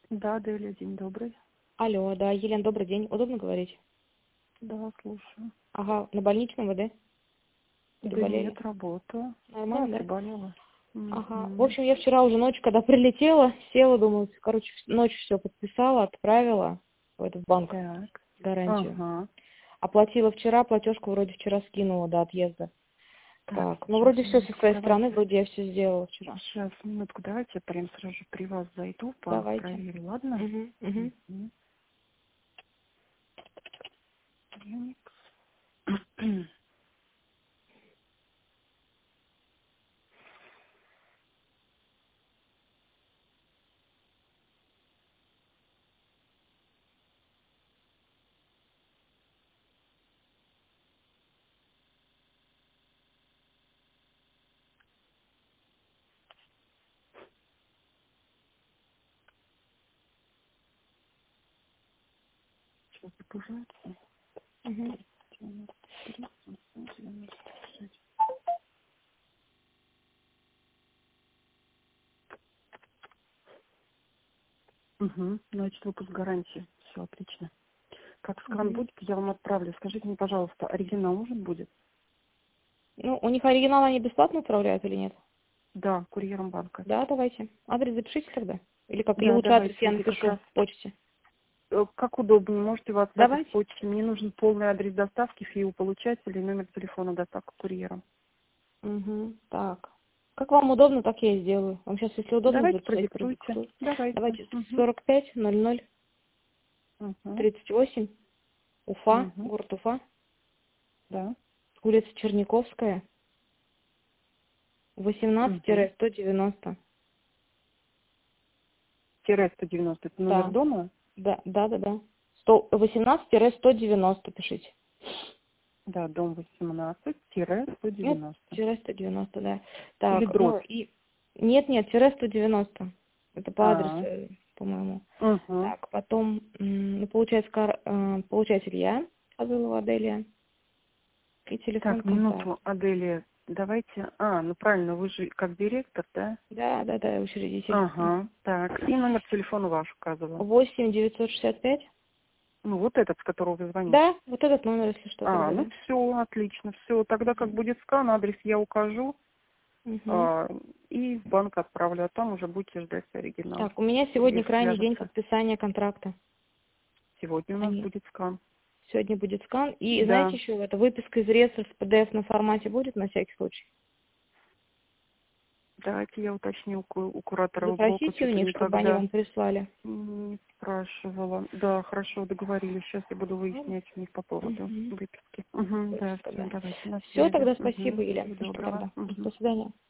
Да, Деля, день добрый. Алло, да, Елена, добрый день. Удобно говорить? Да, слушаю. Ага, на больничном вы, да? Да Приболели? нет, работаю. Да, Нормально, да? приболела. Ага. В Мгм. общем, я вчера уже ночью, когда прилетела, села, думаю, короче, ночью все подписала, отправила в этот банк Так. гарантию. Ага. Оплатила вчера, платежку вроде вчера скинула до отъезда. Так, Так, ну сейчас, вроде все со минутку, своей стороны, давайте. вроде я все сделала вчера. Сейчас, минутку, давайте я прям сразу же при вас зайду в банк, Давайте. проверю, ладно? Угу, угу. Мгм. Яникс. Сейчас загружается. Угу. 93, 796. Угу. Значит, выпуск гарантии. Все, отлично. Как скан Угу. будет, я вам отправлю. Скажите мне, пожалуйста, оригинал нужен будет? Ну, у них оригинал они бесплатно отправляют или нет? Да, курьером банка. Да, давайте. Адрес запишите тогда. Или как? Или Да, лучше адрес давайте, я вот я как напишу раз, в почте. как удобнее, можете вас адрес Давайте. почты. Мне нужен полный адрес доставки, ФИУ-получателя и номер телефона доставка курьером. Угу. Так. Как вам удобно, так я и сделаю. Вам сейчас, если удобно, Давайте записать, продиктуйте. продиктую. Давайте. Давайте Угу. 45 00 Угу. 38 Уфа, Угу. город Уфа, Да. улица Черниковская, Угу. 18-190. Тире 190. Это номер Да, дома? да, да, да, да. 18-190 пишите. Да, дом 18, тире Ну, 190. тире 190, да. Или Так, ну дробь? и... Нет, тире 190. Это по А, адресу, по-моему. угу. Так, потом, ну, получается, получатель я, Фазылова Аделия, и телефон Так, контакт. минуту, Аделия. Давайте. Ну правильно, вы же как директор, да? Да, да, да, учредитель. Ага. Так, и номер телефона ваш указываю. 8 965. Ну, вот этот, с которого вы звоните. Да, вот этот номер, если что, тогда, Ну да. все, отлично, все. Тогда как будет скан, адрес я укажу, Угу. а, и в банк отправлю, а там уже будете ждать оригинал. Так, у меня сегодня Курьер крайний день свяжется. подписания контракта. Сегодня у нас Они. будет скан. Сегодня будет скан. И знаете Да. еще, это выписка из реестра в PDF на формате будет на всякий случай? Давайте я уточню у куратора блока, Запросите у что-то них, чтобы они никогда вам прислали. не спрашивала. Да, хорошо, договорились. Сейчас я буду Ладно? выяснять у них по поводу Угу. выписки. Угу, да, Выписка, все, да. давайте на Все, связи. тогда Угу, спасибо, Илья. всего Ну что доброго. тогда? Угу. До свидания.